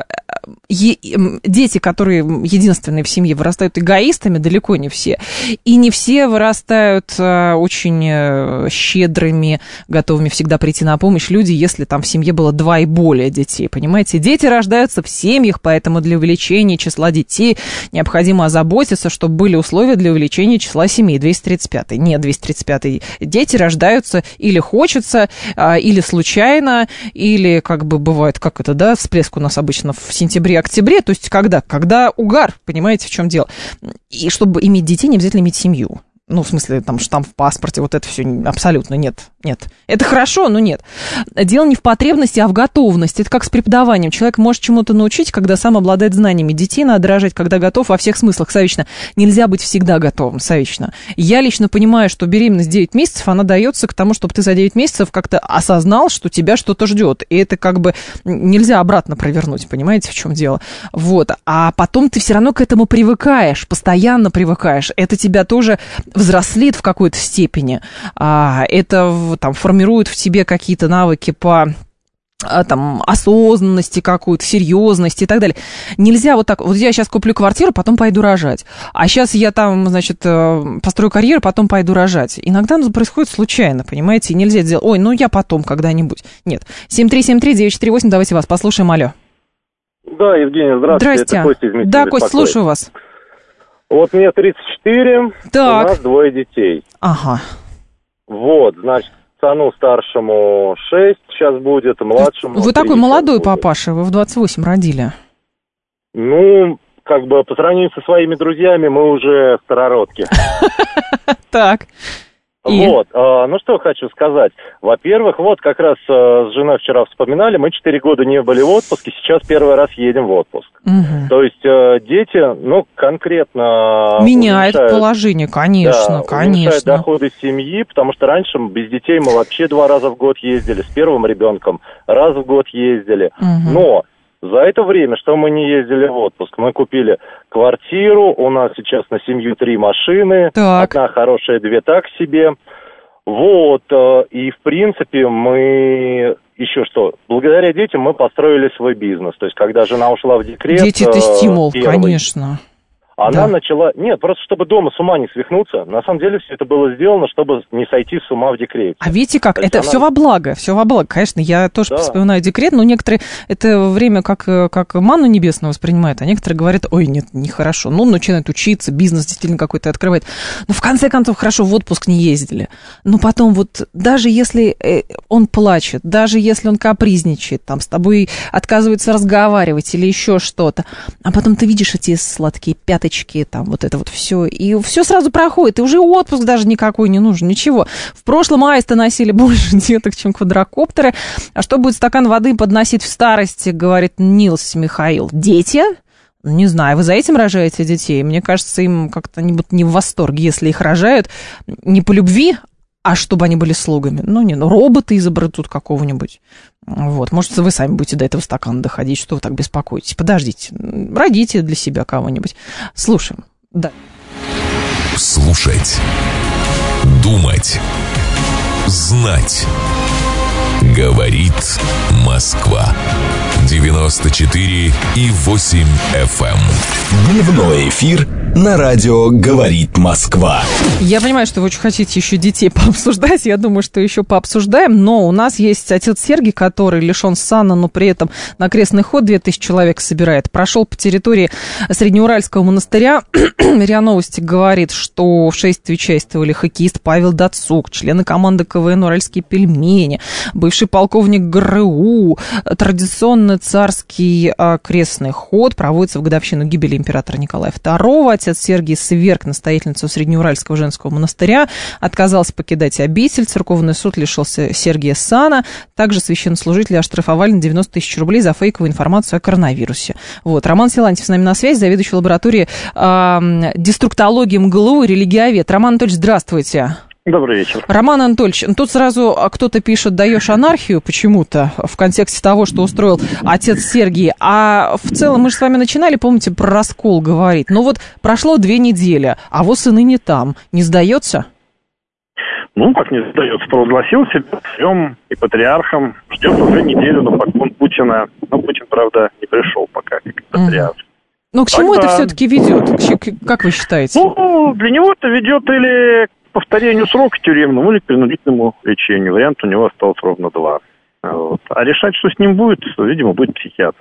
е, дети, которые единственные в семье, вырастают эгоистами, далеко не все. И не все вырастают э, очень э, щедрыми, готовыми всегда прийти на помощь люди, если там в семье было два и более детей, понимаете? Дети рождаются в семьях, поэтому для увеличения числа детей необходимо озаботиться, чтобы были условия для увеличения числа семей. двести тридцать пятый. Нет, двести тридцать пятый. Дети рождаются или хочется, э, или случайно, или как бы бывает, как это, да, всплеск у нас обычно в сентябре-октябре, то есть когда? Когда угар, понимаете, в чем дело. И чтобы иметь детей, не обязательно иметь семью. Ну, в смысле, там, штамп в паспорте, вот это все абсолютно нет, нет. Это хорошо, но нет. Дело не в потребности, а в готовности. Это как с преподаванием. Человек может чему-то научить, когда сам обладает знаниями. Детей надо рожать, когда готов во всех смыслах. Савично, нельзя быть всегда готовым, Савично. Я лично понимаю, что беременность девять месяцев, она дается к тому, чтобы ты за девять месяцев как-то осознал, что тебя что-то ждет. И это как бы нельзя обратно провернуть, понимаете, в чем дело. Вот. А потом ты все равно к этому привыкаешь, постоянно привыкаешь. Это тебя тоже... взрослит в какой-то степени, а, это там, формирует в тебе какие-то навыки по а, там, осознанности какую-то, серьезности и так далее. Нельзя вот так, вот я сейчас куплю квартиру, потом пойду рожать, а сейчас я там, значит, построю карьеру, потом пойду рожать. Иногда оно происходит случайно, понимаете, и нельзя делать, ой, ну я потом когда-нибудь. Нет. семь три семь три девять четыре восемь, давайте вас послушаем, алло. Да, Евгений, здравствуйте. Здрасте. Это Костя из Митина. Да, Кость, слушаю вас. Вот мне тридцать четыре, так. У нас двое детей. Ага. Вот, значит, сыну старшему шесть сейчас будет, младшему... Вы такой молодой папаша, вы в двадцать восемь родили. Ну, как бы по сравнению со своими друзьями мы уже старородки. Так. И? Вот, э, ну что хочу сказать. Во-первых, вот как раз э, с женой вчера вспоминали, мы четыре года не были в отпуске, сейчас первый раз едем в отпуск. Угу. То есть э, дети, ну, конкретно... Меняет положение, конечно, да, конечно. Уменьшают доходы семьи, потому что раньше без детей мы вообще два раза в год ездили, с первым ребенком раз в год ездили. Угу. Но... За это время, что мы не ездили в отпуск, мы купили квартиру, у нас сейчас на семью три машины, так. Одна хорошая, две так себе. Вот, и в принципе мы, еще что, благодаря детям мы построили свой бизнес. То есть, когда жена ушла в декрет... Дети – это стимул, первый, конечно. Она да. начала... Нет, просто чтобы дома с ума не свихнуться. На самом деле все это было сделано, чтобы не сойти с ума в декрете. А видите как? Это она... все во благо, все во благо. Конечно, я тоже да. вспоминаю декрет, но некоторые это время как, как манну небесную воспринимают, а некоторые говорят, ой, нет, нехорошо. Ну, начинают учиться, бизнес действительно какой-то открывать. Но в конце концов, хорошо, в отпуск не ездили. Но потом вот даже если он плачет, даже если он капризничает, там с тобой отказывается разговаривать или еще что-то, а потом ты видишь эти сладкие пятки, там вот это вот все, и все сразу проходит, и уже отпуск даже никакой не нужен, ничего. В прошлом аисты носили больше деток, чем квадрокоптеры, а что будет стакан воды подносить в старости, говорит Нилс Михаил. Дети? Не знаю, вы за этим рожаете детей? Мне кажется, им как-то не, не в восторге, если их рожают не по любви, а чтобы они были слугами. Ну, не, ну, робота изобретут какого-нибудь. Вот, может, вы сами будете до этого стакана доходить, что вы так беспокоитесь? Подождите, родите для себя кого-нибудь. Слушаем. Да. Слушать. Думать. Знать. Говорит Москва. девяносто четыре и восемь эф эм. Дневной эфир на радио «Говорит Москва». Я понимаю, что вы очень хотите еще детей пообсуждать. Я думаю, что еще пообсуждаем. Но у нас есть отец Сергий, который лишен сана, но при этом на крестный ход две тысячи человек собирает. Прошел по территории Среднеуральского монастыря. РИА Новости говорит, что в шествии участвовали хоккеист Павел Дацук, члены команды ка вэ эн «Уральские пельмени», бывший полковник гэ эр у. Традиционно царский а, крестный ход проводится в годовщину гибели императора Николая второго. Отец Сергий сверг настоятельницу Среднеуральского женского монастыря, отказался покидать обитель. Церковный суд лишился Сергия сана. Также священнослужители оштрафовали на девяносто тысяч рублей за фейковую информацию о коронавирусе. Вот. Роман Силантьев с нами на связи, заведующий лабораторией э, деструктологии эм гэ эл у и религиовед. Роман Анатольевич, здравствуйте. Добрый вечер. Роман Анатольевич, тут сразу кто-то пишет, даешь анархию почему-то в контексте того, что устроил отец Сергий. А в целом мы же с вами начинали, помните, про раскол говорить. Ну вот прошло две недели, а вот сыны не там. Не сдается? Ну, как не сдается, провозгласил себя царем и патриархом. Ждет уже неделю на поклон Путина. Но Путин, правда, не пришел пока как патриарх. Ну, к чему Тогда... это все-таки ведет? Как вы считаете? Ну, для него это ведет или к повторению срока тюремному, или к принудительному лечению. Вариант у него остался ровно два. Вот. А решать, что с ним будет, видимо, будет психиатр.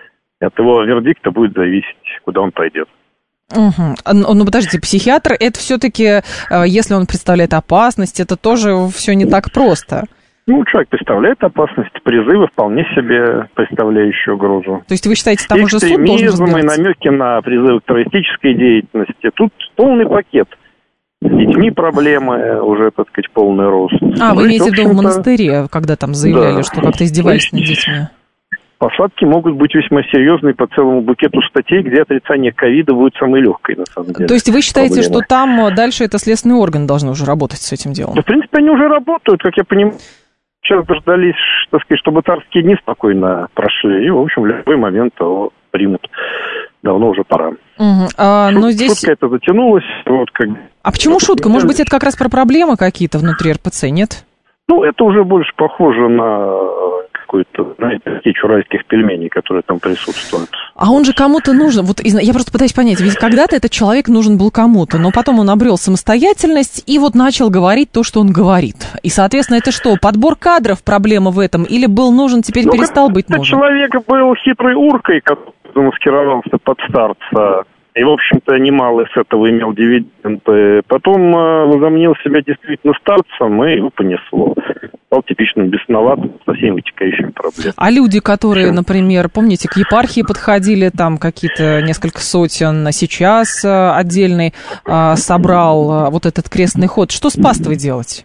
От его вердикта будет зависеть, куда он пойдет. Угу. Ну, подождите, психиатр, это все-таки, если он представляет опасность, это тоже все не так просто. Ну, человек представляет опасность, призывы вполне себе представляющие угрозу. То есть вы считаете, там уже суд должен разбираться? И намеки на призывы к террористической деятельности. Тут полный пакет. С детьми проблемы, уже, так сказать, полный рост. А, вы имеете в виду в монастыре, когда там заявляли, да, что как-то издевались над детьми? Посадки могут быть весьма серьезные по целому букету статей, где отрицание ковида будет самой легкой, на самом деле. То есть вы считаете, проблема. Что там дальше это следственный орган должен уже работать с этим делом? Да, в принципе, они уже работают, как я понимаю. Сейчас дождались, так сказать, чтобы царские дни спокойно прошли, и, в общем, в любой момент его примут. Давно уже пора. Угу. А, Шут, но здесь... Шутка это затянулась. Вот, как... А почему вот, шутка? Может быть, это как раз про проблемы какие-то внутри эр пэ цэ, нет? Ну, это уже больше похоже на какой-то, знаете, течь уральских пельменей, которые там присутствуют. А он же кому-то нужен. Вот я просто пытаюсь понять, ведь когда-то этот человек нужен был кому-то, но потом он обрел самостоятельность и вот начал говорить то, что он говорит. И, соответственно, это что, подбор кадров, проблема в этом? Или был нужен, теперь ну, перестал быть нужен? Человек был хитрой уркой, который замаскировался под старца. И, в общем-то, немало с этого имел дивиденды. Потом э, возомнил себя действительно старцем, и его понесло. Стал типичным бесноватым, со всеми вытекающими проблемами. А люди, которые, Все. например, помните, к епархии подходили, там какие-то несколько сотен, а сейчас э, отдельный э, собрал э, вот этот крестный ход, что с паствой делать?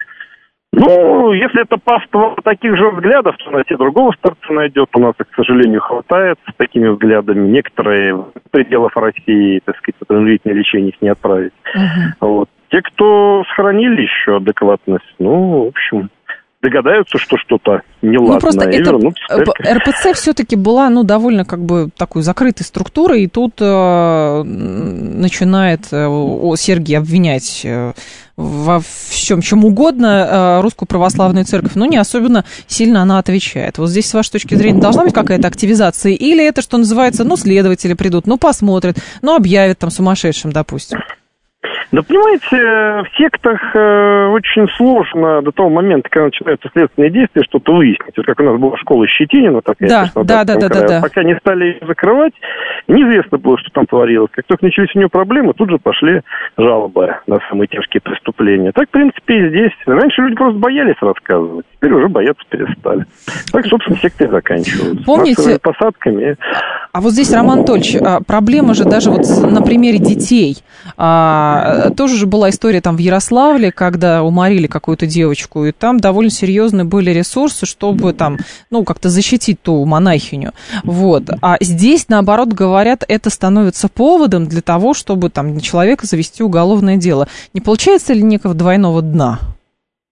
Ну, если это паства таких же взглядов, то найти другого старца найдет. У нас, к сожалению, хватает с такими взглядами. Некоторые в пределах России, так сказать, принудительное лечение их не отправить. Uh-huh. Вот. Те, кто сохранили еще адекватность, ну, в общем, догадаются, что что-то неладное, ну, просто и это вернутся в церковь. эр пэ цэ все-таки была, ну, довольно как бы такой закрытой структурой, и тут э, начинает э, Сергий обвинять э, во всем, чем угодно э, Русскую Православную Церковь, но не особенно сильно она отвечает. Вот здесь, с вашей точки зрения, должна быть какая-то активизация, или это, что называется, ну, следователи придут, ну, посмотрят, ну, объявят там сумасшедшим, допустим. Да, понимаете, в сектах э, очень сложно до того момента, когда начинаются следственные действия, что-то выяснить. Вот как у нас была школа Щетинина такая. Да, да, да, да, да, да. Пока не стали ее закрывать, неизвестно было, что там творилось. Как только начались у нее проблемы, тут же пошли жалобы на самые тяжкие преступления. Так, в принципе, и здесь. Раньше люди просто боялись рассказывать, теперь уже бояться перестали. Так, собственно, секты и заканчиваются. Помните, посадками. А вот здесь, Роман Анатольевич, проблема же даже вот на примере детей. Тоже же была история там в Ярославле, когда уморили какую-то девочку, и там довольно серьезные были ресурсы, чтобы там, ну, как-то защитить ту монахиню. Вот. А здесь, наоборот, говорят, это становится поводом для того, чтобы там на человека завести уголовное дело. Не получается ли некого двойного дна?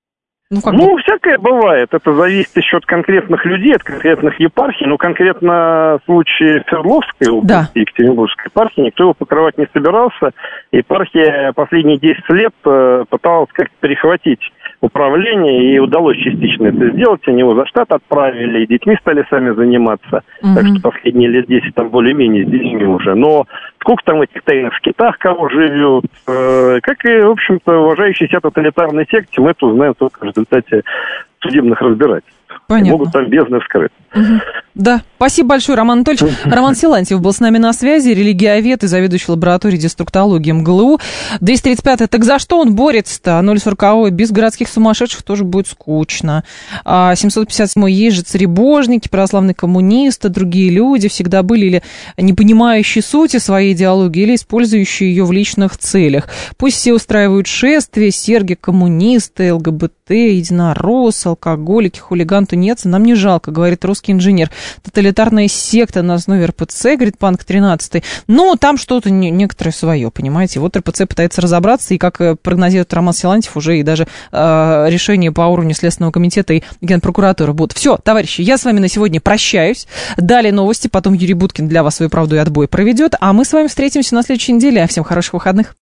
Ну, как ну бы... всякое бывает. Это зависит еще от конкретных людей, от конкретных епархий. Но конкретно в случае Свердловской области, да. Екатеринбургской епархии, никто его покрывать не собирался. Епархия последние десять лет пыталась как-то перехватить управление, и удалось частично это сделать. Они его за штат отправили, и детьми стали сами заниматься. Угу. Так что последние лет десять там более-менее с детьми уже. Но сколько там этих тайных скитах, кого живет, э, как и, в общем-то, уважающие себя тоталитарной секте, мы это узнаем только в результате судебных разбирательств. Понятно. Могут там бездны вскрыть. Угу. Да, спасибо большое, Роман Анатольевич. Роман Силантьев был с нами на связи, религиовед и заведующий лабораторией деструктологии МГЛУ. двести тридцать пятый, так за что он борется-то? ноль сорок, без городских сумасшедших тоже будет скучно. А семьсот пятьдесят семь, есть же царебожники, православные коммунисты, другие люди всегда были или не понимающие сути своей идеологии, или использующие ее в личных целях. Пусть все устраивают шествия, серги, коммунисты, ЛГБТ, единорос, алкоголики, хулиган, тунецы, нам не жалко, говорит русский инженер. Тоталитарная секта на основе эр пэ цэ, говорит Панк тринадцатый. Ну, там что-то не, некоторое свое, понимаете. Вот эр пэ цэ пытается разобраться, и, как прогнозирует Роман Силантьев, уже и даже э, решение по уровню Следственного комитета и Генпрокуратуры будут. Все, товарищи, я с вами на сегодня прощаюсь. Далее новости, потом Юрий Буткин для вас свою правду и отбой проведет, а мы с вами встретимся на следующей неделе. Всем хороших выходных.